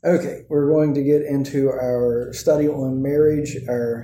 Okay, we're going to get into our study on marriage. Our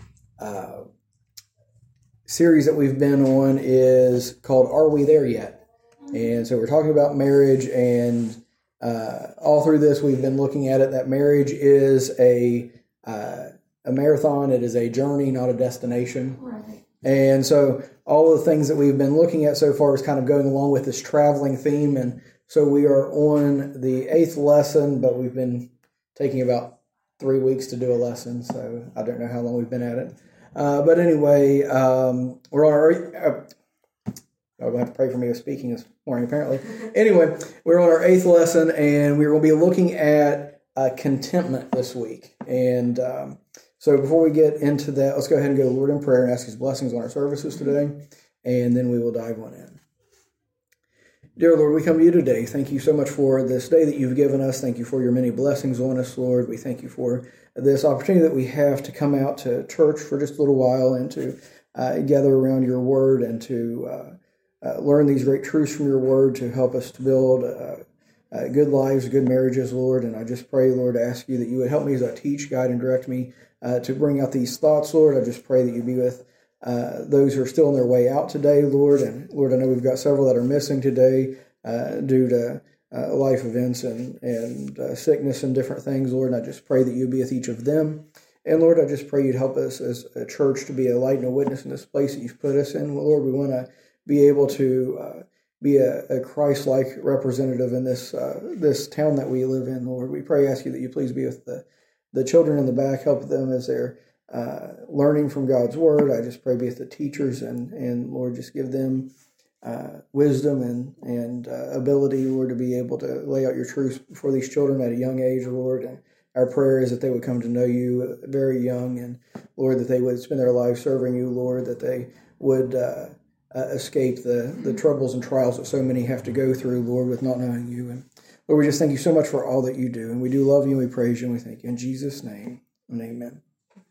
series that we've been on is called Are We There Yet? And so we're talking about marriage, and all through this we've been looking at it that marriage is a marathon. It is a journey, not a destination. Right. And so all the things that we've been looking at so far is kind of going along with this traveling theme. And so we are on the 8th lesson, but we've been taking about 3 weeks to do a lesson. So I don't know how long we've been at it. But anyway, we're on our... I'm going to have to pray for me with speaking this morning, apparently. Anyway, we're on our 8th lesson, and we're going to be looking at contentment this week. And so before we get into that, let's go ahead and go to the Lord in prayer and ask His blessings on our services today, and then we will dive on in. Dear Lord, we come to you today. Thank you so much for this day that you've given us. Thank you for your many blessings on us, Lord. We thank you for this opportunity that we have to come out to church for just a little while and to gather around your word and to learn these great truths from your word to help us to build good lives, good marriages, Lord. And I just pray, Lord, to ask you that you would help me as I teach, guide, and direct me to bring out these thoughts, Lord. I just pray that you be with those who are still on their way out today, Lord. And Lord, I know we've got several that are missing today due to life events and sickness and different things, Lord. And I just pray that you be with each of them. And Lord, I just pray you'd help us as a church to be a light and a witness in this place that you've put us in. Lord, we want to be able to be a Christ-like representative in this town that we live in, Lord. We ask you that you please be with the children in the back, help them as they're learning from God's word. I just pray be with the teachers and Lord, just give them wisdom and ability, Lord, to be able to lay out your truths before these children at a young age, Lord. And our prayer is that they would come to know you very young, and Lord, that they would spend their lives serving you, Lord, that they would escape the troubles and trials that so many have to go through, Lord, with not knowing you. And Lord, we just thank you so much for all that you do. And we do love you, and we praise you, and we thank you. In Jesus' name, and amen.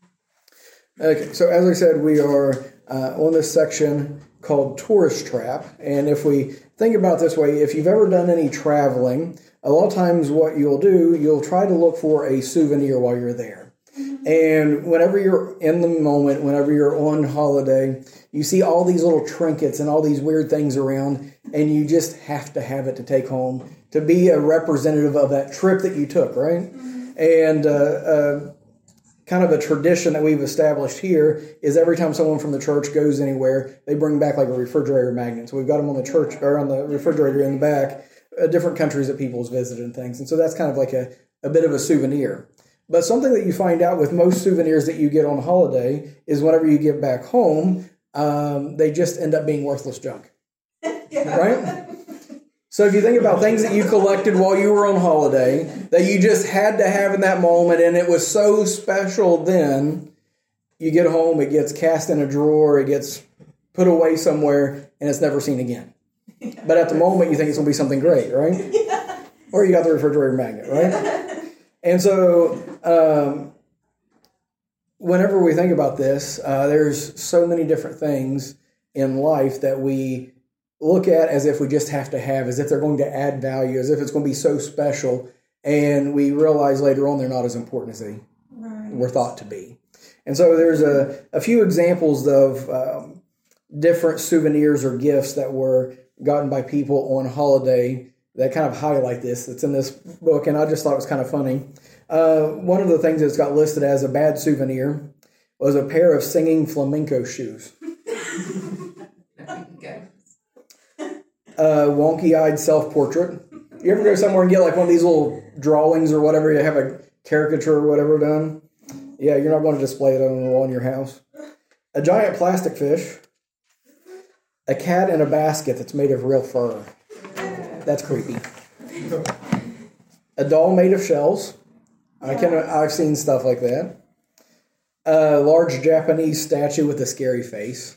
Okay, so as I said, we are on this section called Tourist Trap. And if we think about it this way, if you've ever done any traveling, a lot of times what you'll do, you'll try to look for a souvenir while you're there. And whenever you're in the moment, whenever you're on holiday, you see all these little trinkets and all these weird things around, and you just have to have it to take home to be a representative of that trip that you took, right? And kind of a tradition that we've established here is every time someone from the church goes anywhere, they bring back like a refrigerator magnet. So we've got them on the church or on the refrigerator in the back, different countries that people's visited and things. And so that's kind of like a bit of a souvenir. But something that you find out with most souvenirs that you get on holiday is whenever you get back home, they just end up being worthless junk, right? So if you think about things that you collected while you were on holiday that you just had to have in that moment and it was so special then, you get home, it gets cast in a drawer, it gets put away somewhere, and it's never seen again. But at the moment, you think it's going to be something great, right? Yeah. Or you got the refrigerator magnet, right? And so whenever we think about this, there's so many different things in life that we look at as if we just have to have, as if they're going to add value, as if it's going to be so special, and we realize later on they're not as important as they were thought to be. And so there's a few examples of different souvenirs or gifts that were gotten by people on holiday that kind of highlight this. That's in this book, and I just thought it was kind of funny. One of the things that's got listed as a bad souvenir was a pair of singing flamenco shoes. Wonky-eyed self-portrait. You ever go somewhere and get like one of these little drawings or whatever, you have a caricature or whatever done? Yeah, you're not going to display it on the wall in your house. A giant plastic fish. A cat in a basket that's made of real fur. That's creepy. A doll made of shells. I've seen stuff like that. A large Japanese statue with a scary face.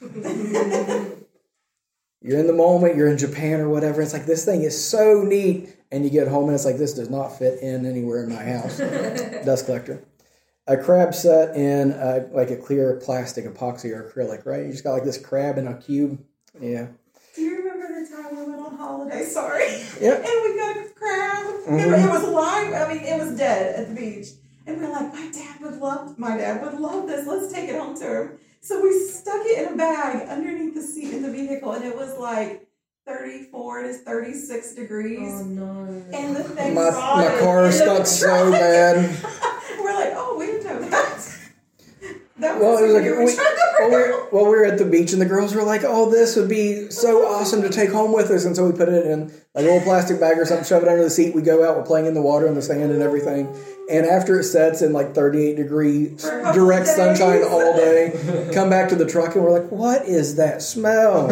You're in the moment, you're in Japan or whatever. It's like, this thing is so neat. And you get home and it's like, this does not fit in anywhere in my house. Dust collector. A crab set in like a clear plastic epoxy or acrylic, right? You just got like this crab in a cube. Yeah. Do you remember the time we went on holiday? Sorry. Yep. And we got a crab. It was alive. I mean, it was dead at the beach. And we're like, my dad would love this. Let's take it home to him. So we stuck it in a bag underneath the seat in the vehicle, and it was like 34 to 36 degrees. Oh, no. And the thing my car stuck so bad. We're like, oh, we didn't know that. Well, it was like we were at the beach, and the girls were like, "Oh, this would be so awesome to take home with us." And so we put it in like a little plastic bag or something, shove it under the seat. We go out, we're playing in the water and the sand and everything. And after it sets in like 38-degree direct sunshine all day, come back to the truck, and we're like, "What is that smell?"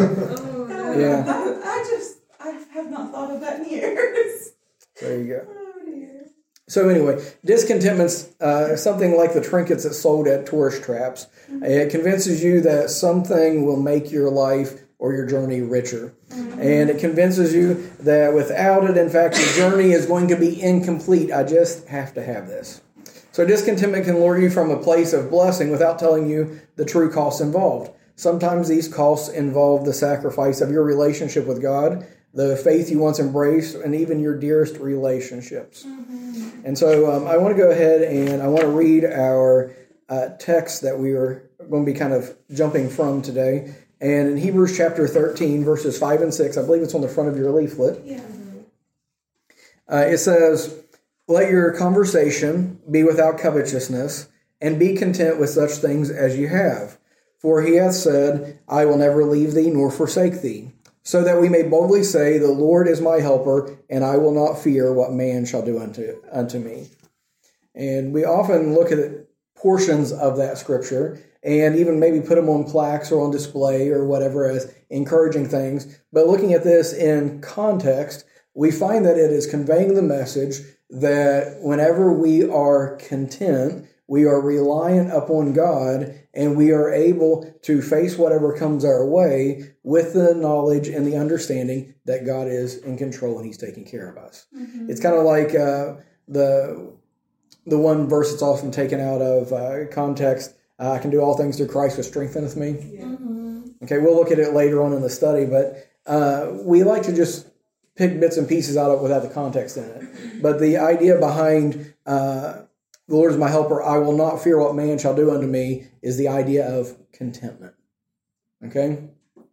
I have not thought of that in years. There you go. So anyway, discontentment's something like the trinkets that's sold at tourist traps. It convinces you that something will make your life or your journey richer. And it convinces you that without it, in fact, your journey is going to be incomplete. I just have to have this. So discontentment can lure you from a place of blessing without telling you the true costs involved. Sometimes these costs involve the sacrifice of your relationship with God, the faith you once embraced, and even your dearest relationships. And so I want to go ahead and I want to read our text that we are going to be kind of jumping from today. And in Hebrews chapter 13, verses 5 and 6, I believe it's on the front of your leaflet. Yeah. It says, "Let your conversation be without covetousness, and be content with such things as you have. For he hath said, I will never leave thee nor forsake thee. So that we may boldly say, the Lord is my helper, and I will not fear what man shall do unto me." And we often look at portions of that scripture and even maybe put them on plaques or on display or whatever as encouraging things. But looking at this in context, we find that it is conveying the message that whenever we are content, we are reliant upon God, and we are able to face whatever comes our way with the knowledge and the understanding that God is in control and he's taking care of us. Mm-hmm. It's kind of like the one verse that's often taken out of context, I can do all things through Christ who strengtheneth me. Yeah. Mm-hmm. Okay, we'll look at it later on in the study, but we like to just pick bits and pieces out of it without the context in it. But the idea behind the Lord is my helper, I will not fear what man shall do unto me, is the idea of contentment. Okay?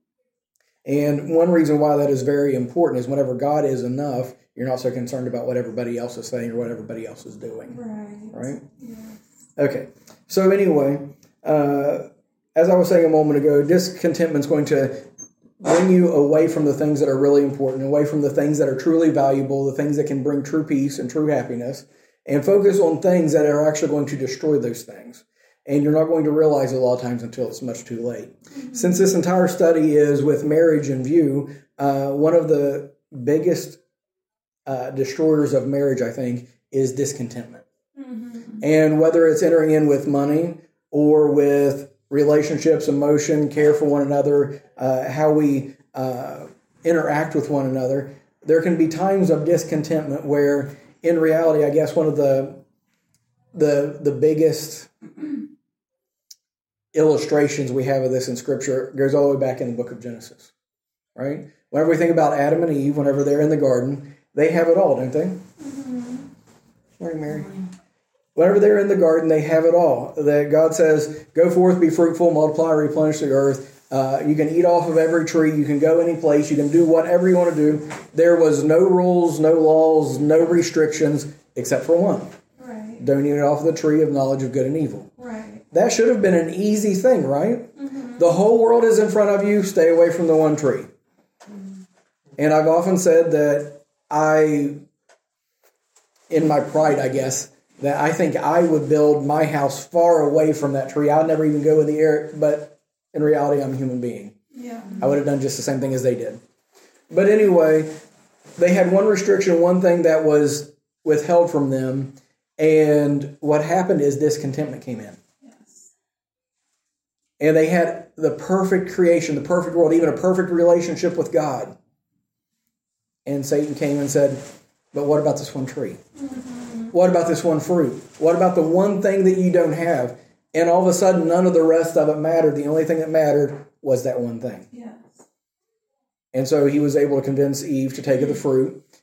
And one reason why that is very important is whenever God is enough, you're not so concerned about what everybody else is saying or what everybody else is doing. Right? Yeah. Okay. So anyway, as I was saying a moment ago, discontentment is going to bring you away from the things that are really important, away from the things that are truly valuable, the things that can bring true peace and true happiness, and focus on things that are actually going to destroy those things. And you're not going to realize it a lot of times until it's much too late. Mm-hmm. Since this entire study is with marriage in view, one of the biggest destroyers of marriage, I think, is discontentment. Mm-hmm. And whether it's entering in with money or with relationships, emotion, care for one another, how we interact with one another, there can be times of discontentment where, in reality, I guess one of the biggest illustrations we have of this in Scripture goes all the way back in the book of Genesis, right? Whenever we think about Adam and Eve, whenever they're in the garden, they have it all, don't they? Mm-hmm. Morning, Mary. Whenever they're in the garden, they have it all. That God says, go forth, be fruitful, multiply, replenish the earth. You can eat off of every tree. You can go any place. You can do whatever you want to do. There was no rules, no laws, no restrictions, except for one. Right. Don't eat off of the tree of knowledge of good and evil. Right. That should have been an easy thing, right? Mm-hmm. The whole world is in front of you. Stay away from the one tree. Mm-hmm. And I've often said that in my pride, I guess, that I think I would build my house far away from that tree. I'd never even go in the air, but in reality, I'm a human being. Yeah. I would have done just the same thing as they did. But anyway, they had one restriction, one thing that was withheld from them, and what happened is discontentment came in. Yes. And they had the perfect creation, the perfect world, even a perfect relationship with God. And Satan came and said, but what about this one tree? Mm-hmm. What about this one fruit? What about the one thing that you don't have? And all of a sudden, none of the rest of it mattered. The only thing that mattered was that one thing. Yes. And so he was able to convince Eve to take of the fruit.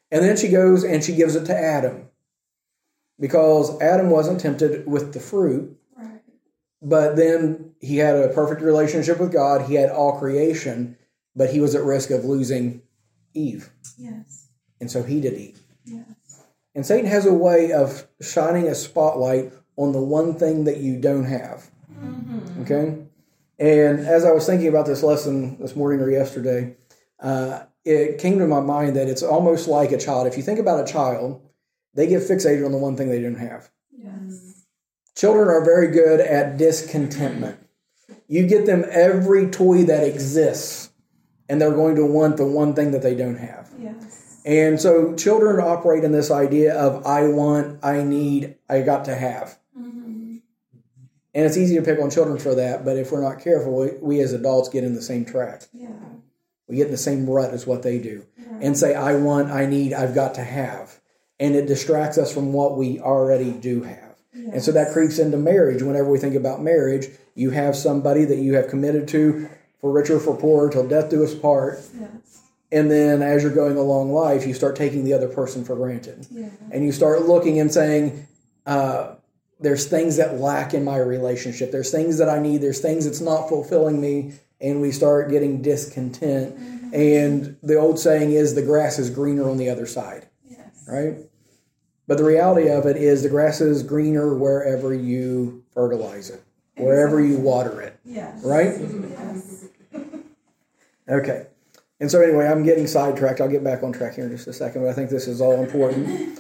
And then she goes and she gives it to Adam, because Adam wasn't tempted with the fruit, Right. but then he had a perfect relationship with God. He had all creation, but he was at risk of losing Eve. Yes. And so he did eat. Yes. And Satan has a way of shining a spotlight on the one thing that you don't have. Mm-hmm. Okay? And as I was thinking about this lesson this morning or yesterday, it came to my mind that it's almost like a child. If you think about a child, they get fixated on the one thing they don't have. Yes. Children are very good at discontentment. You get them every toy that exists, and they're going to want the one thing that they don't have. Yes. And so children operate in this idea of I want, I need, I got to have. Mm-hmm. And it's easy to pick on children for that, but if we're not careful, we as adults get in the same track. Yeah. We get in the same rut as what they do. Right. And say, I want, I need, I've got to have. And it distracts us from what we already do have. Yes. And so that creeps into marriage. Whenever we think about marriage, you have somebody that you have committed to for richer, for poorer, till death do us part. Yes. And then as you're going along life, you start taking the other person for granted. Yeah. And you start looking and saying, there's things that lack in my relationship. There's things that I need. There's things that's not fulfilling me. And we start getting discontent. Mm-hmm. And the old saying is the grass is greener on the other side. Yes. Right? But the reality of it is the grass is greener wherever you fertilize it, wherever you water it. Yes. Right? Yes. Okay. And so anyway, I'm getting sidetracked. I'll get back on track here in just a second, but I think this is all important.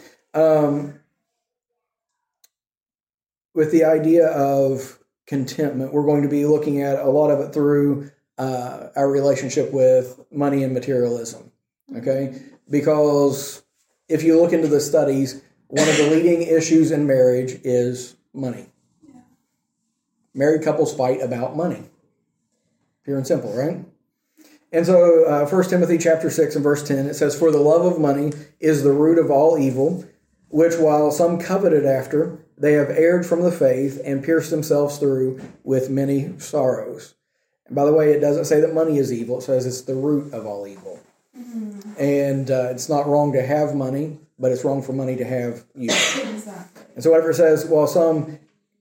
With the idea of contentment, we're going to be looking at a lot of it through our relationship with money and materialism. Okay? Because if you look into the studies, one of the leading issues in marriage is money. Yeah. Married couples fight about money. Pure and simple, right? And so 1 Timothy chapter 6 and verse 10, it says, "For the love of money is the root of all evil, which while some coveted after, they have erred from the faith and pierced themselves through with many sorrows." And by the way, it doesn't say that money is evil. It says it's the root of all evil. Mm-hmm. And it's not wrong to have money, but it's wrong for money to have you. Exactly. And so whatever it says, well, some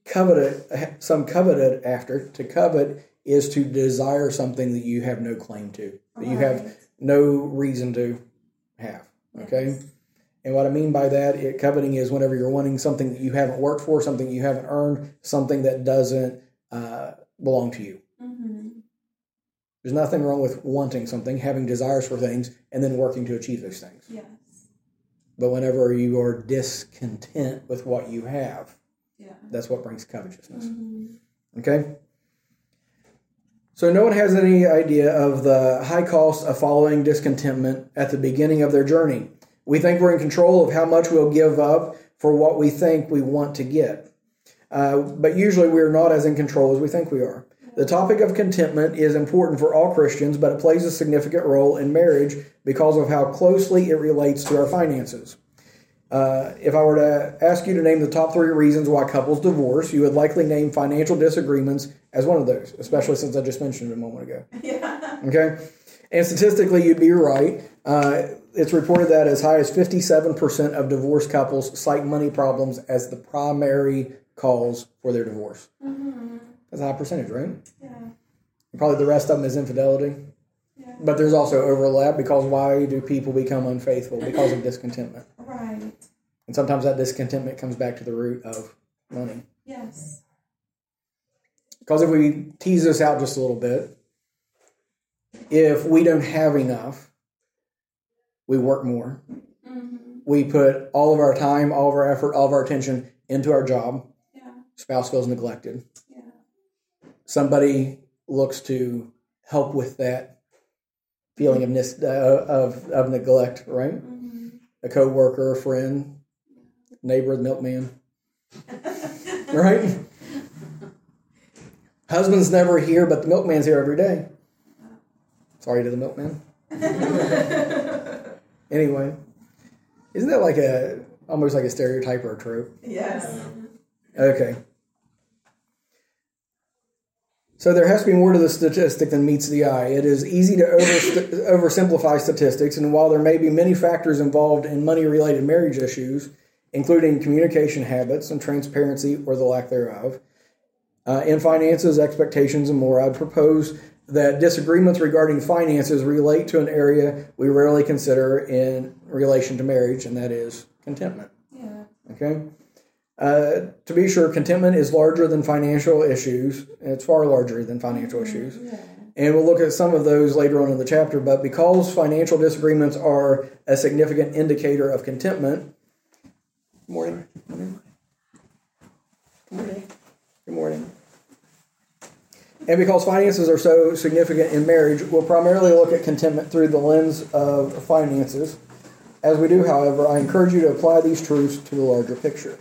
coveted after, to covet is to desire something that you have no claim to, that you have no reason to have, okay? Yes. And what I mean by that, coveting is whenever you're wanting something that you haven't worked for, something you haven't earned, something that doesn't belong to you. Mm-hmm. There's nothing wrong with wanting something, having desires for things, and then working to achieve those things. Yes. But whenever you are discontent with what you have, that's what brings covetousness. Mm-hmm. Okay? So no one has any idea of the high cost of following discontentment at the beginning of their journey. We think we're in control of how much we'll give up for what we think we want to get. But usually we're not as in control as we think we are. The topic of contentment is important for all Christians, but it plays a significant role in marriage because of how closely it relates to our finances. If I were to ask you to name the top 3 reasons why couples divorce, you would likely name financial disagreements as one of those, especially since I just mentioned it a moment ago. Yeah. Okay? And statistically, you'd be right. It's reported that as high as 57% of divorced couples cite money problems as the primary cause for their divorce. Mm-hmm. That's a high percentage, right? Yeah. And probably the rest of them is infidelity. Yeah. But there's also overlap, because why do people become unfaithful? Because of discontentment. Right. And sometimes that discontentment comes back to the root of money. Yes. Because if we tease this out just a little bit, if we don't have enough, we work more. Mm-hmm. We put all of our time, all of our effort, all of our attention into our job. Yeah. Spouse feels neglected. Yeah. Somebody looks to help with that feeling of neglect, right? Mm-hmm. A coworker, a friend, neighbor, the milkman, right? Husband's never here, but the milkman's here every day. Sorry to the milkman. Anyway, isn't that almost like a stereotype or a trope? Yes. Okay. So there has to be more to the statistic than meets the eye. It is easy to oversimplify statistics, and while there may be many factors involved in money-related marriage issues, including communication habits and transparency or the lack thereof, in finances, expectations, and more, I'd propose that disagreements regarding finances relate to an area we rarely consider in relation to marriage, and that is contentment. Yeah. Okay? To be sure, contentment is larger than financial issues. It's far larger than financial issues. Yeah. And we'll look at some of those later on in the chapter. But because financial disagreements are a significant indicator of contentment. Good morning. Good morning. Good morning. And because finances are so significant in marriage, we'll primarily look at contentment through the lens of finances. As we do, however, I encourage you to apply these truths to the larger picture.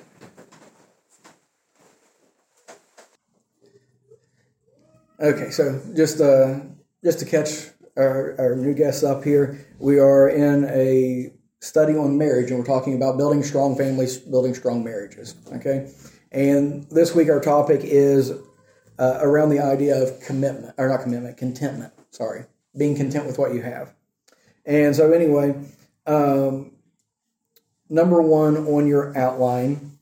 Okay, so just to catch our new guests up here, we are in a study on marriage, and we're talking about building strong families, building strong marriages. Okay, and this week our topic is around the idea of contentment. Sorry, being content with what you have. And so anyway, number one on your outline,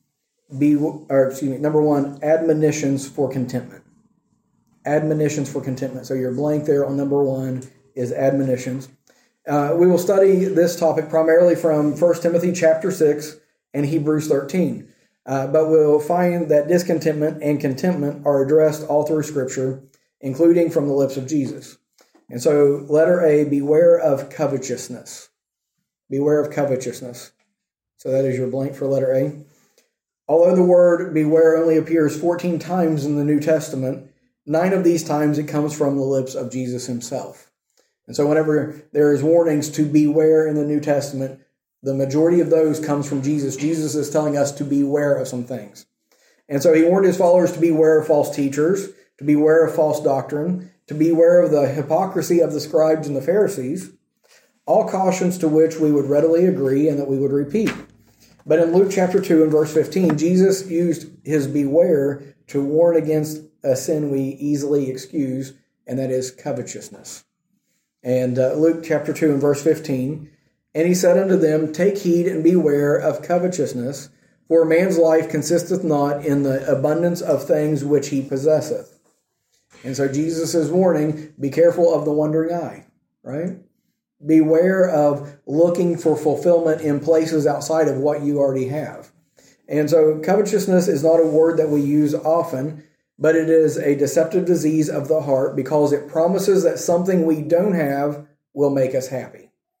number one, admonitions for contentment. Admonitions for contentment. So your blank there on number one is admonitions. We will study this topic primarily from 1 Timothy chapter 6 and Hebrews 13. But we'll find that discontentment and contentment are addressed all through Scripture, including from the lips of Jesus. And so letter A, beware of covetousness. Beware of covetousness. So that is your blank for letter A. Although the word beware only appears 14 times in the New Testament, 9 of these times it comes from the lips of Jesus himself. And so whenever there is warnings to beware in the New Testament, the majority of those comes from Jesus. Jesus is telling us to beware of some things. And so he warned his followers to beware of false teachers, to beware of false doctrine, to beware of the hypocrisy of the scribes and the Pharisees, all cautions to which we would readily agree and that we would repeat. But in Luke chapter 2 and verse 15, Jesus used his beware to warn against a sin we easily excuse, and that is covetousness. And Luke chapter 2 and verse 15, and he said unto them, take heed and beware of covetousness, for a man's life consisteth not in the abundance of things which he possesseth. And so Jesus is warning, be careful of the wandering eye, right? Beware of looking for fulfillment in places outside of what you already have. And so covetousness is not a word that we use often, but it is a deceptive disease of the heart because it promises that something we don't have will make us happy.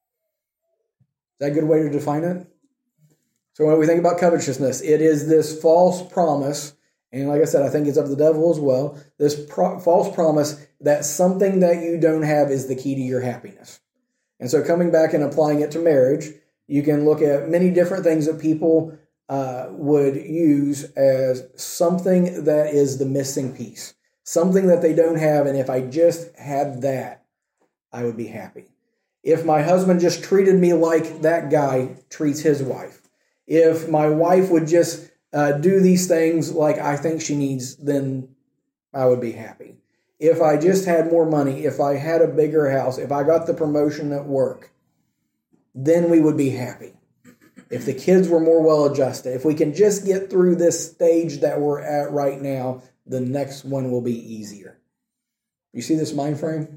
Is that a good way to define it? So when we think about covetousness, it is this false promise, and like I said, I think it's of the devil as well, this false promise that something that you don't have is the key to your happiness. And so coming back and applying it to marriage, you can look at many different things that people would use as something that is the missing piece, something that they don't have, and if I just had that, I would be happy. If my husband just treated me like that guy treats his wife, if my wife would just do these things like I think she needs, then I would be happy. If I just had more money, if I had a bigger house, if I got the promotion at work, then we would be happy. If the kids were more well-adjusted, if we can just get through this stage that we're at right now, the next one will be easier. You see this mind frame?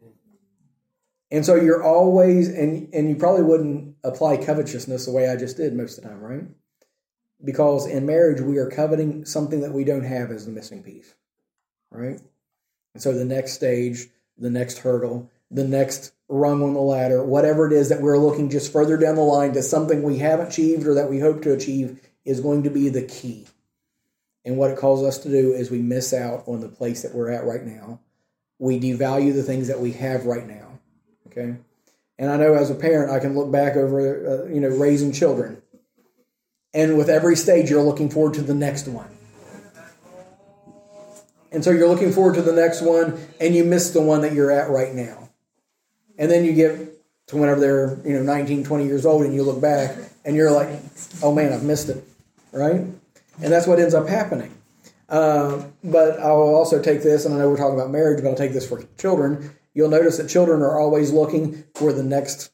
And so you're always, and you probably wouldn't apply covetousness the way I just did most of the time, right? Because in marriage, we are coveting something that we don't have as the missing piece, right? And so the next stage, the next hurdle, the next rung on the ladder, whatever it is that we're looking just further down the line to something we haven't achieved or that we hope to achieve is going to be the key. And what it calls us to do is we miss out on the place that we're at right now. We devalue the things that we have right now. Okay, and I know as a parent, I can look back over, raising children. And with every stage, you're looking forward to the next one. And so you're looking forward to the next one, and you miss the one that you're at right now. And then you get to whenever they're, 19, 20 years old, and you look back, and you're like, oh man, I've missed it, right? And that's what ends up happening. But I will also take this, and I know we're talking about marriage, but I'll take this for children. You'll notice that children are always looking for the next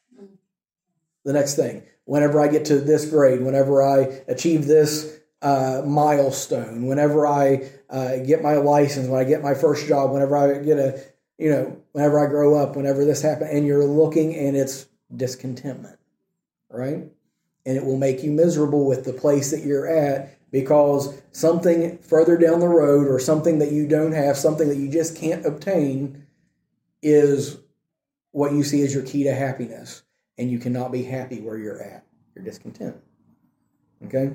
thing. Whenever I get to this grade, whenever I achieve this milestone, whenever I get my license, when I get my first job, whenever I get whenever I grow up, whenever this happens, and you're looking, and it's discontentment, right? And it will make you miserable with the place that you're at, because something further down the road, or something that you don't have, something that you just can't obtain, is what you see as your key to happiness. And you cannot be happy where you're at. You're discontent. Okay?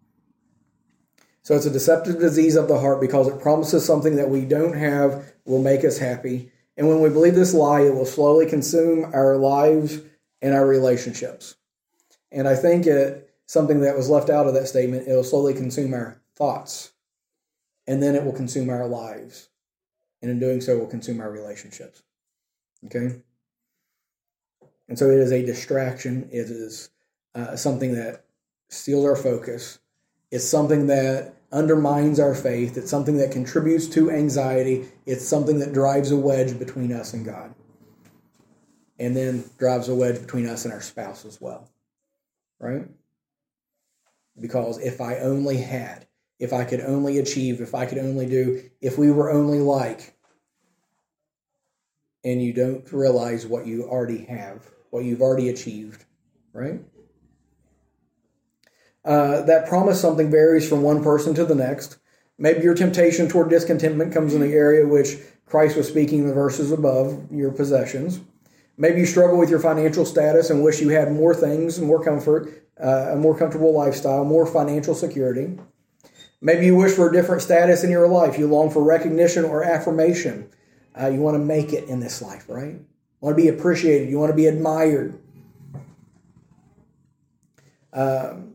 So it's a deceptive disease of the heart, because it promises something that we don't have will make us happy. And when we believe this lie, it will slowly consume our lives and our relationships. And I think something that was left out of that statement, it will slowly consume our thoughts. And then it will consume our lives. And in doing so, it will consume our relationships. Okay? And so it is a distraction. It is something that steals our focus. It's something that undermines our faith. It's something that contributes to anxiety. It's something that drives a wedge between us and God. And then drives a wedge between us and our spouse as well. Right? Because if I only had, if I could only achieve, if I could only do, if we were only like, and you don't realize what you already have, what you've already achieved, right? That promise something varies from one person to the next. Maybe your temptation toward discontentment comes in the area which Christ was speaking in the verses above, your possessions. Maybe you struggle with your financial status and wish you had more things, more comfort, a more comfortable lifestyle, more financial security. Maybe you wish for a different status in your life. You long for recognition or affirmation. You want to make it in this life, right? You want to be appreciated. You want to be admired. And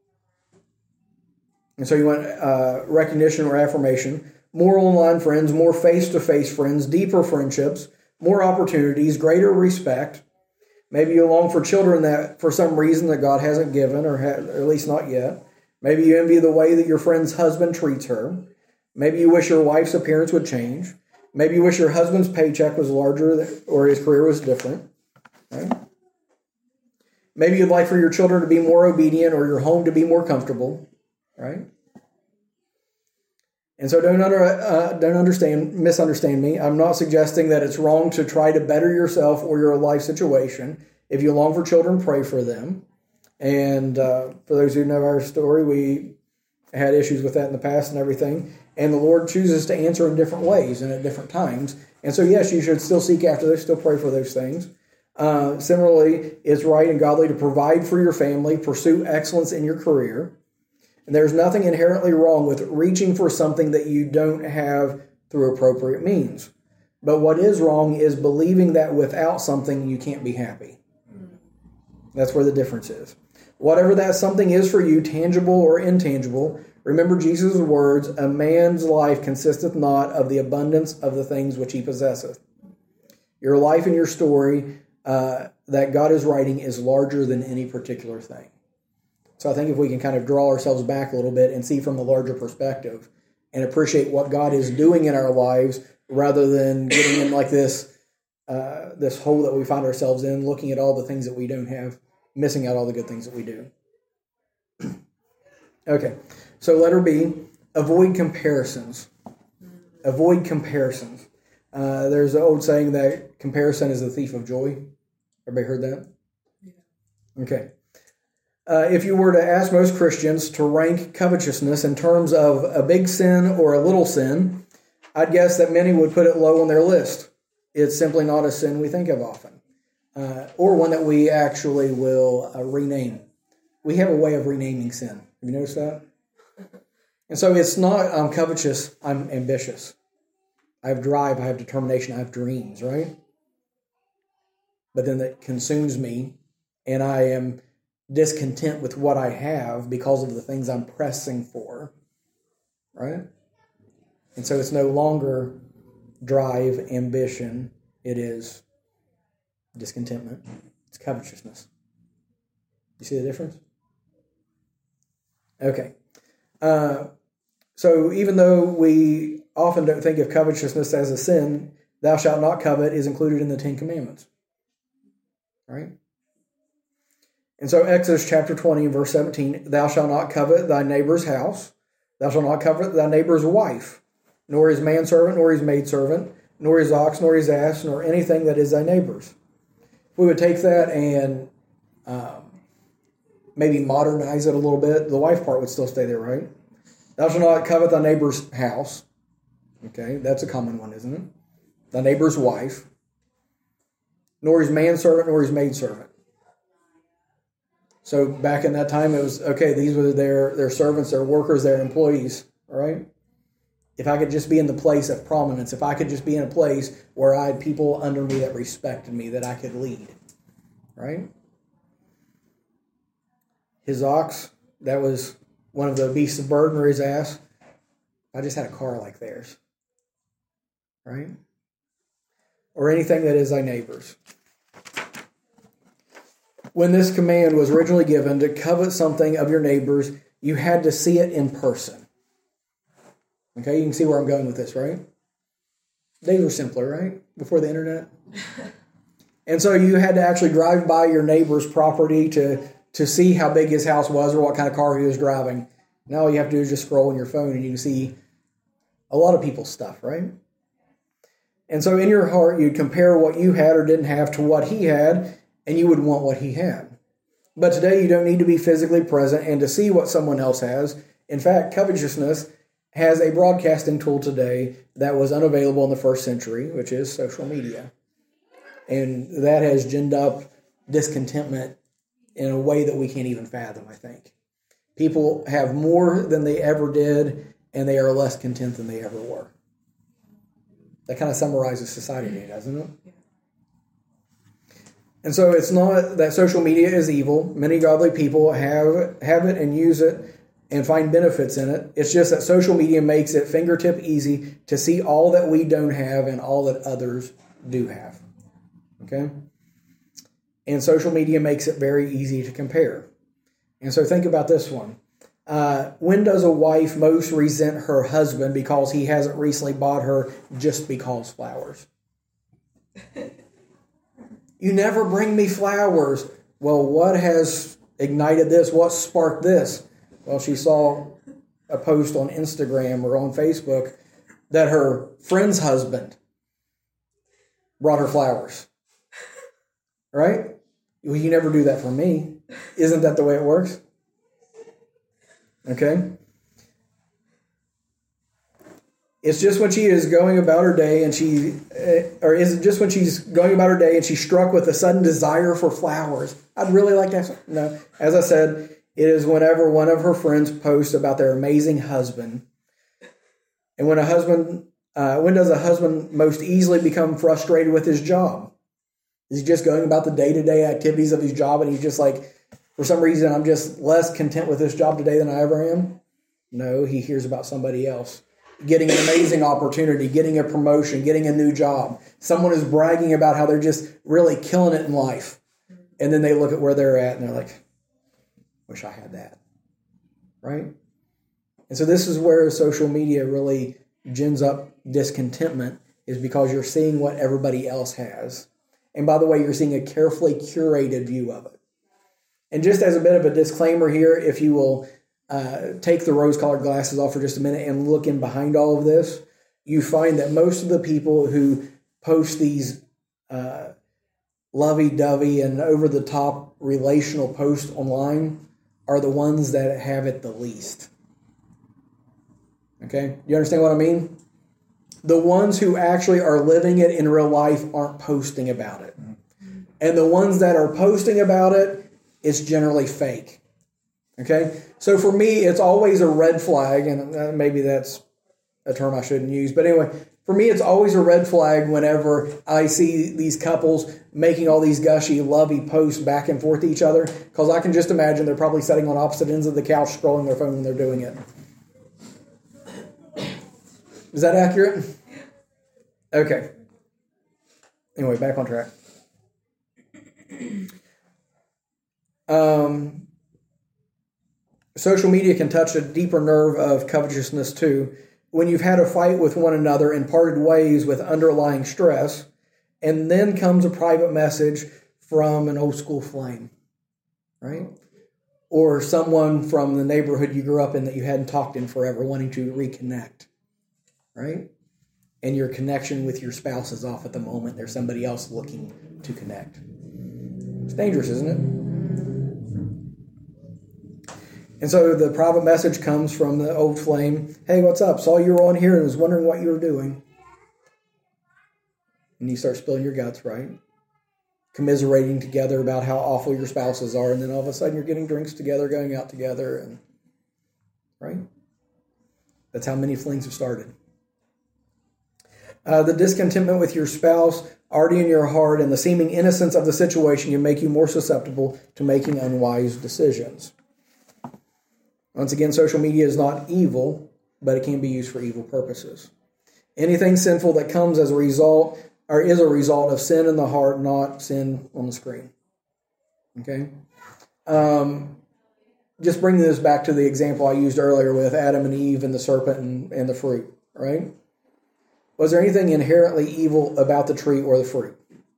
so you want recognition or affirmation. More online friends, more face-to-face friends, deeper friendships, more opportunities, greater respect. Maybe you long for children that for some reason that God hasn't given, or at least not yet. Maybe you envy the way that your friend's husband treats her. Maybe you wish your wife's appearance would change. Maybe you wish your husband's paycheck was larger or his career was different. Right? Maybe you'd like for your children to be more obedient or your home to be more comfortable. Right? And so don't misunderstand me. I'm not suggesting that it's wrong to try to better yourself or your life situation. If you long for children, pray for them. And for those who know our story, we had issues with that in the past and everything. And the Lord chooses to answer in different ways and at different times. And so, yes, you should still seek after those, still pray for those things. Similarly, it's right and godly to provide for your family, pursue excellence in your career. And there's nothing inherently wrong with reaching for something that you don't have through appropriate means. But what is wrong is believing that without something you can't be happy. That's where the difference is. Whatever that something is for you, tangible or intangible, remember Jesus' words, a man's life consisteth not of the abundance of the things which he possesseth. Your life and your story that God is writing is larger than any particular thing. So I think if we can kind of draw ourselves back a little bit and see from the larger perspective and appreciate what God is doing in our lives rather than getting in like this hole that we find ourselves in, looking at all the things that we don't have, missing out all the good things that we do. Okay, so letter B, avoid comparisons. Avoid comparisons. There's an old saying that comparison is the thief of joy. Everybody heard that? Yeah. Okay. If you were to ask most Christians to rank covetousness in terms of a big sin or a little sin, I'd guess that many would put it low on their list. It's simply not a sin we think of often, or one that we actually will rename. We have a way of renaming sin. Have you noticed that? And so it's not I'm covetous, I'm ambitious. I have drive, I have determination, I have dreams, right? But then that consumes me, and I am discontent with what I have because of the things I'm pressing for, right? And so it's no longer drive, ambition. It is discontentment. It's covetousness. You see the difference? Okay. So So even though we often don't think of covetousness as a sin, thou shalt not covet is included in the Ten Commandments. Right? And so Exodus chapter 20 and verse 17, thou shalt not covet thy neighbor's house, thou shalt not covet thy neighbor's wife, nor his manservant, nor his maidservant, nor his ox, nor his ass, nor anything that is thy neighbor's. We would take that and maybe modernize it a little bit. The wife part would still stay there, right? Thou shalt not covet thy neighbor's house. Okay, that's a common one, isn't it? Thy neighbor's wife, nor his manservant, nor his maidservant. So back in that time, it was, okay, these were their servants, their workers, their employees, all right? If I could just be in the place of prominence, if I could just be in a place where I had people under me that respected me, that I could lead, right? His ox, that was one of the beasts of burden, or his ass. I just had a car like theirs, right? Or anything that is thy neighbor's. When this command was originally given to covet something of your neighbor's, you had to see it in person. Okay, you can see where I'm going with this, right? Days were simpler, right? Before the internet. And so you had to actually drive by your neighbor's property to see how big his house was or what kind of car he was driving. Now all you have to do is just scroll on your phone and you can see a lot of people's stuff, right? And so in your heart, you'd compare what you had or didn't have to what he had, and you would want what he had. But today you don't need to be physically present and to see what someone else has. In fact, covetousness has a broadcasting tool today that was unavailable in the first century, which is social media. And that has ginned up discontentment in a way that we can't even fathom, I think. People have more than they ever did, and they are less content than they ever were. That kind of summarizes society today, doesn't it? And so it's not that social media is evil. Many godly people have it and use it and find benefits in it. It's just that social media makes it fingertip easy to see all that we don't have and all that others do have. Okay? And social media makes it very easy to compare. And so think about this one. When does a wife most resent her husband because he hasn't recently bought her just because flowers? You never bring me flowers. Well, what has ignited this? What sparked this? Well, she saw a post on Instagram or on Facebook that her friend's husband brought her flowers. Right? Well, you never do that for me. Isn't that the way it works? Okay? It's just when she is going about her day and is it just when she's going about her day and she's struck with a sudden desire for flowers? I'd really like to have some. No. As I said, it is whenever one of her friends posts about their amazing husband. And when does a husband most easily become frustrated with his job? Is he just going about the day-to-day activities of his job and he's just like, for some reason, I'm just less content with this job today than I ever am? No, he hears about somebody else getting an amazing opportunity, getting a promotion, getting a new job. Someone is bragging about how they're just really killing it in life. And then they look at where they're at and they're like, wish I had that. Right? And so this is where social media really gins up discontentment, is because you're seeing what everybody else has. And by the way, you're seeing a carefully curated view of it. And just as a bit of a disclaimer here, if you will take the rose-colored glasses off for just a minute and look in behind all of this, you find that most of the people who post these lovey-dovey and over-the-top relational posts online are the ones that have it the least. Okay? You understand what I mean? The ones who actually are living it in real life aren't posting about it. And the ones that are posting about it, it's generally fake. Okay? So for me, it's always a red flag, and maybe that's a term I shouldn't use. But anyway, for me, it's always a red flag whenever I see these couples making all these gushy, lovey posts back and forth to each other, because I can just imagine they're probably sitting on opposite ends of the couch scrolling their phone when they're doing it. Is that accurate? Okay. Anyway, back on track. social media can touch a deeper nerve of covetousness too. When you've had a fight with one another and parted ways with underlying stress, and then comes a private message from an old school flame, right? Or someone from the neighborhood you grew up in that you hadn't talked in forever, wanting to reconnect, right? And your connection with your spouse is off at the moment. There's somebody else looking to connect. It's dangerous, isn't it? And so the private message comes from the old flame. Hey, what's up? Saw you were on here and was wondering what you were doing. And you start spilling your guts, right? Commiserating together about how awful your spouses are. And then all of a sudden you're getting drinks together, going out together. And right? That's how many flings have started. The discontentment with your spouse already in your heart and the seeming innocence of the situation can make you more susceptible to making unwise decisions. Once again, social media is not evil, but it can be used for evil purposes. Anything sinful that comes as a result or is a result of sin in the heart, not sin on the screen. Okay? Just bringing this back to the example I used earlier with Adam and Eve and the serpent and the fruit, right? Was there anything inherently evil about the tree or the fruit?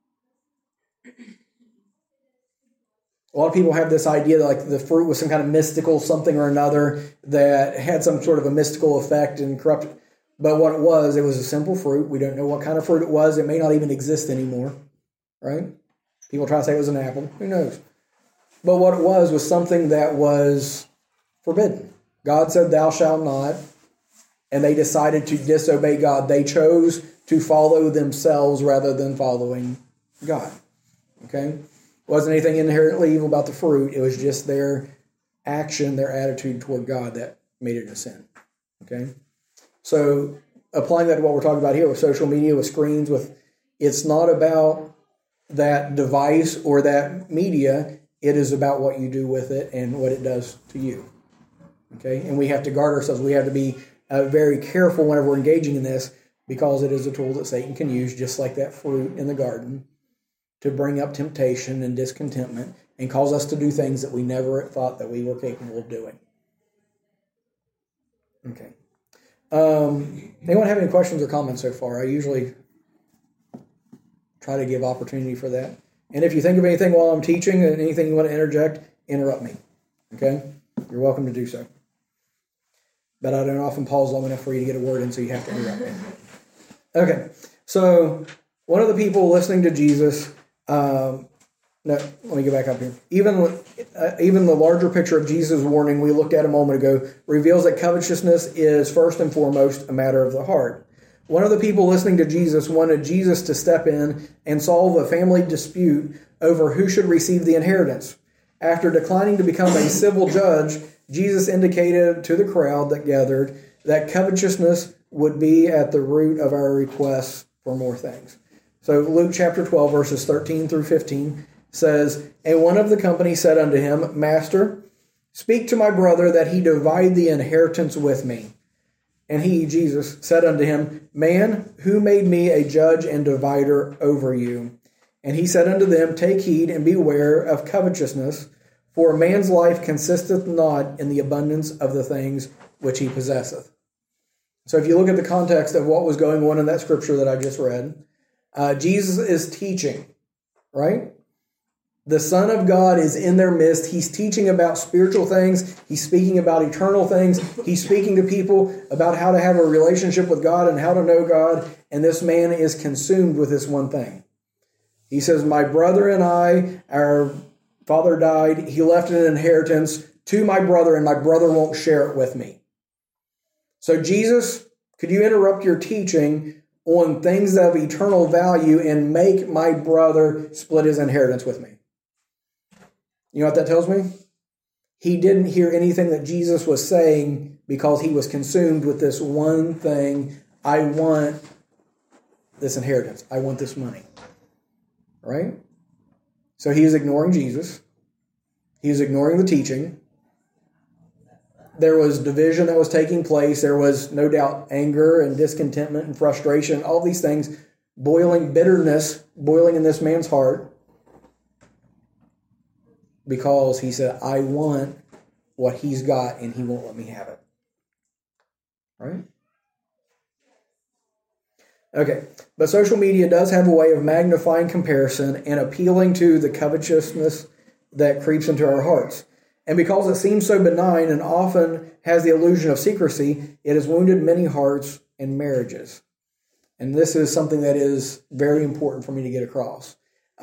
A lot of people have this idea that like the fruit was some kind of mystical something or another that had some sort of a mystical effect and corrupt. But what it was a simple fruit. We don't know what kind of fruit it was. It may not even exist anymore, right? People try to say it was an apple. Who knows? But what it was something that was forbidden. God said, "Thou shalt not," and they decided to disobey God. They chose to follow themselves rather than following God. Okay? Wasn't anything inherently evil about the fruit. It was just their action, their attitude toward God that made it a sin. Okay? So applying that to what we're talking about here with social media, with screens, it's not about that device or that media. It is about what you do with it and what it does to you. Okay? And we have to guard ourselves. We have to be very careful whenever we're engaging in this because it is a tool that Satan can use, just like that fruit in the garden, to bring up temptation and discontentment and cause us to do things that we never thought that we were capable of doing. Okay. Anyone have any questions or comments so far? I usually try to give opportunity for that. And if you think of anything while I'm teaching and anything you want to interrupt me. Okay? You're welcome to do so. But I don't often pause long enough for you to get a word in, so you have to interrupt me. Okay. So one of the people listening to Jesus... let me go back up here. Even the larger picture of Jesus' warning we looked at a moment ago reveals that covetousness is first and foremost a matter of the heart. One of the people listening to Jesus wanted Jesus to step in and solve a family dispute over who should receive the inheritance. After declining to become a civil judge, Jesus indicated to the crowd that gathered that covetousness would be at the root of our requests for more things. So Luke chapter 12, verses 13 through 15 says, "And one of the company said unto him, Master, speak to my brother that he divide the inheritance with me. And he, Jesus, said unto him, Man, who made me a judge and divider over you? And he said unto them, Take heed and beware of covetousness, for a man's life consisteth not in the abundance of the things which he possesseth." So if you look at the context of what was going on in that scripture that I just read, Jesus is teaching, right? The Son of God is in their midst. He's teaching about spiritual things. He's speaking about eternal things. He's speaking to people about how to have a relationship with God and how to know God. And this man is consumed with this one thing. He says, my brother and I, our father died. He left an inheritance to my brother, and my brother won't share it with me. So Jesus, could you interrupt your teaching on things of eternal value and make my brother split his inheritance with me? You know what that tells me? He didn't hear anything that Jesus was saying because he was consumed with this one thing. I want this inheritance. I want this money. Right? So he is ignoring Jesus. He is ignoring the teaching. There was division that was taking place. There was no doubt anger and discontentment and frustration, all these things, bitterness boiling in this man's heart, because he said, I want what he's got and he won't let me have it. Right? Okay, but social media does have a way of magnifying comparison and appealing to the covetousness that creeps into our hearts. And because it seems so benign and often has the illusion of secrecy, it has wounded many hearts and marriages. And this is something that is very important for me to get across.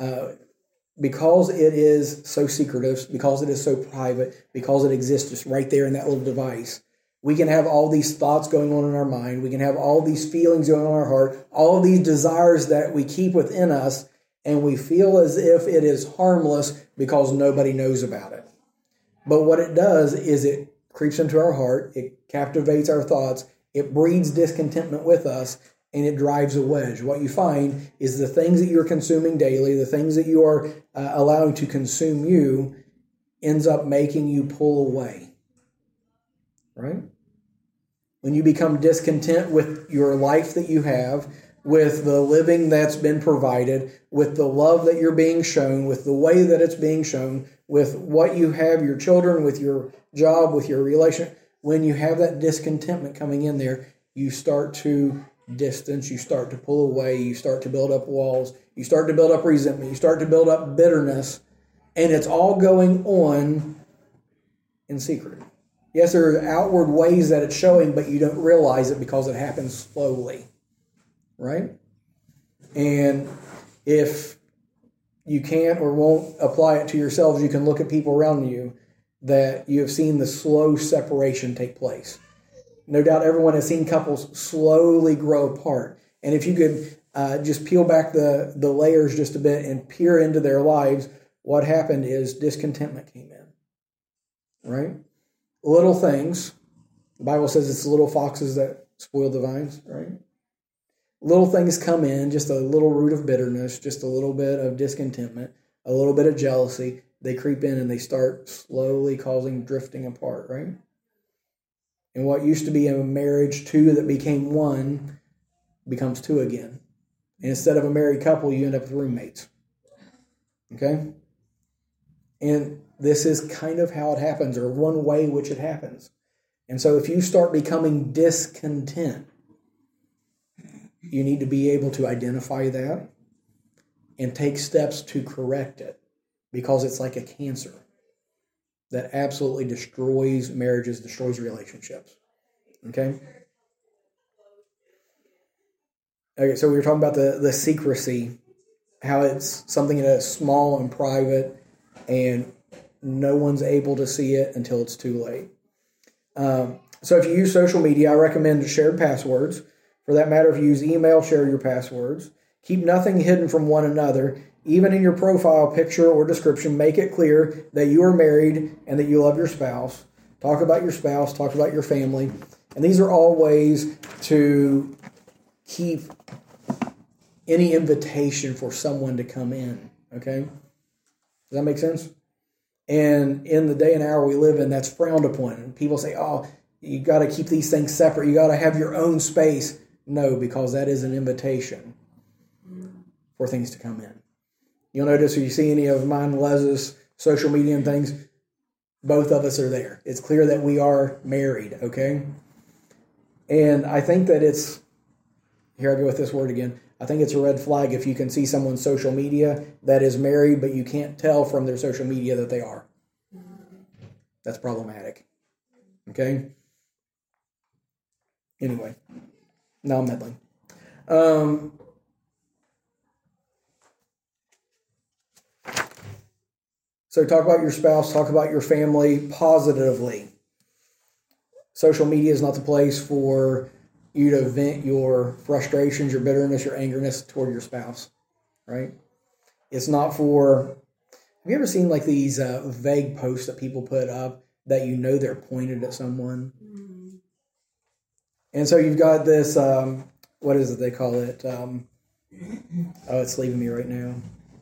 Because it is so secretive, because it is so private, because it exists just right there in that little device, we can have all these thoughts going on in our mind. We can have all these feelings going on in our heart, all of these desires that we keep within us, and we feel as if it is harmless because nobody knows about it. But what it does is it creeps into our heart, it captivates our thoughts, it breeds discontentment with us, and it drives a wedge. What you find is the things that you're consuming daily, the things that you are allowing to consume you, ends up making you pull away. Right? When you become discontent with your life that you have, with the living that's been provided, with the love that you're being shown, with the way that it's being shown, with what you have, your children, with your job, with your relation, when you have that discontentment coming in there, you start to distance, you start to pull away, you start to build up walls, you start to build up resentment, you start to build up bitterness, and it's all going on in secret. Yes, there are outward ways that it's showing, but you don't realize it because it happens slowly. Right? And if you can't or won't apply it to yourselves, you can look at people around you that you have seen the slow separation take place. No doubt everyone has seen couples slowly grow apart. And if you could just peel back the layers just a bit and peer into their lives, what happened is discontentment came in. Right? Little things. The Bible says it's the little foxes that spoil the vines, right? Little things come in, just a little root of bitterness, just a little bit of discontentment, a little bit of jealousy. They creep in and they start slowly causing drifting apart, right? And what used to be a marriage, two that became one, becomes two again. And instead of a married couple, you end up with roommates. Okay? And this is kind of how it happens, or one way which it happens. And so if you start becoming discontent, you need to be able to identify that and take steps to correct it, because it's like a cancer that absolutely destroys marriages, destroys relationships. Okay? Okay, so we were talking about the secrecy, how it's something that is small and private, and no one's able to see it until it's too late. So if you use social media, I recommend shared passwords. For that matter, if you use email, share your passwords. Keep nothing hidden from one another. Even in your profile picture or description, make it clear that you are married and that you love your spouse. Talk about your spouse, talk about your family. And these are all ways to keep any invitation for someone to come in. Okay? Does that make sense? And in the day and hour we live in, that's frowned upon. And people say, oh, you got to keep these things separate. You got to have your own space. No, because that is an invitation for things to come in. You'll notice if you see any of mine, Les's social media and things, both of us are there. It's clear that we are married, okay? And I think that it's, here I go with this word again, I think it's a red flag if you can see someone's social media that is married, but you can't tell from their social media that they are. That's problematic. Okay? Anyway, now I'm meddling. So talk about your spouse, talk about your family positively. Social media is not the place for you to vent your frustrations, your bitterness, your angerness toward your spouse, right? It's not for, have you ever seen like these vague posts that people put up that you know they're pointed at someone? Mm-hmm. And so you've got this, what is it they call it? Oh, it's leaving me right now.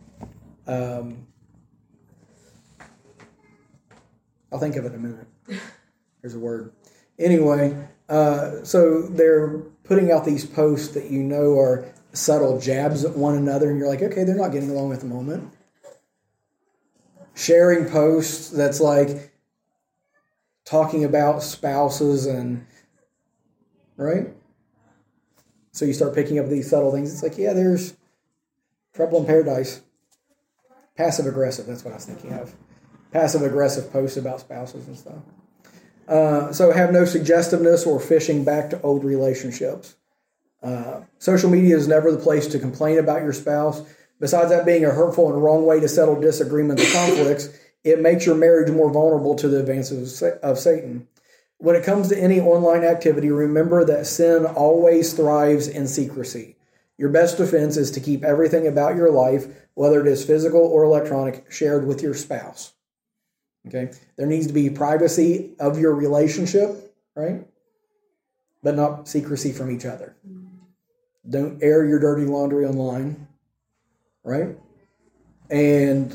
I'll think of it in a minute. There's a word. Anyway, so they're putting out these posts that you know are subtle jabs at one another, and you're like, okay, they're not getting along at the moment. Sharing posts that's like, talking about spouses and, right? So you start picking up these subtle things. It's like, yeah, there's trouble in paradise. Passive aggressive, that's what I was thinking of. Passive aggressive posts about spouses and stuff. So have no suggestiveness or fishing back to old relationships. Social media is never the place to complain about your spouse. Besides that being a hurtful and wrong way to settle disagreements or conflicts, it makes your marriage more vulnerable to the advances of Satan. When it comes to any online activity, remember that sin always thrives in secrecy. Your best defense is to keep everything about your life, whether it is physical or electronic, shared with your spouse. Okay? There needs to be privacy of your relationship, right? But not secrecy from each other. Don't air your dirty laundry online, right? And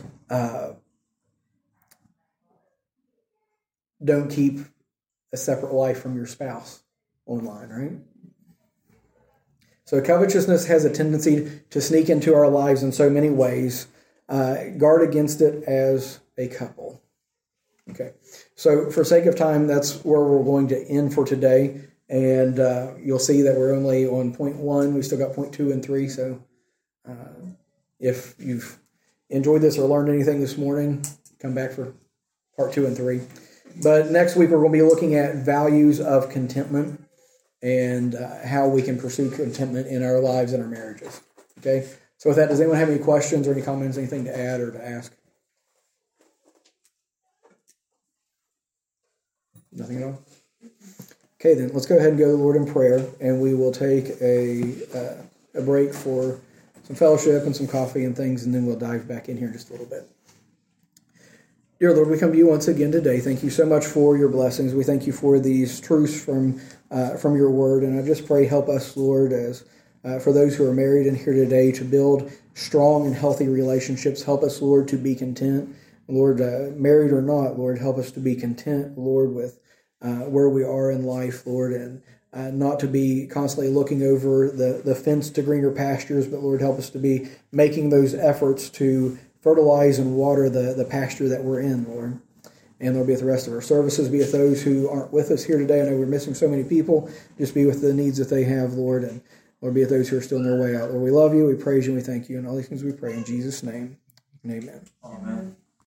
don't keep a separate life from your spouse online, right? So covetousness has a tendency to sneak into our lives in so many ways. Guard against it as a couple. Okay. So for sake of time, that's where we're going to end for today. And you'll see that we're only on point 1. We still got point 2 and 3. So if you've enjoyed this or learned anything this morning, come back for part 2 and 3. But next week, we're going to be looking at values of contentment and how we can pursue contentment in our lives and our marriages. Okay? So with that, does anyone have any questions or any comments, anything to add or to ask? Nothing at all? Okay, then let's go ahead and go to the Lord in prayer, and we will take a break for some fellowship and some coffee and things, and then we'll dive back in here in just a little bit. Dear Lord, we come to you once again today. Thank you so much for your blessings. We thank you for these truths from your word, and I just pray help us, Lord, as for those who are married in here today to build strong and healthy relationships. Help us, Lord, to be content. Lord, married or not, Lord, help us to be content, Lord, with where we are in life, Lord, and not to be constantly looking over the fence to greener pastures, but Lord, help us to be making those efforts to fertilize and water the pasture that we're in, Lord. And Lord, be with the rest of our services, be with those who aren't with us here today. I know we're missing so many people. Just be with the needs that they have, Lord, and Lord, be with those who are still on their way out. Lord, we love you, we praise you, we thank you, and all these things we pray in Jesus' name. And amen. Amen.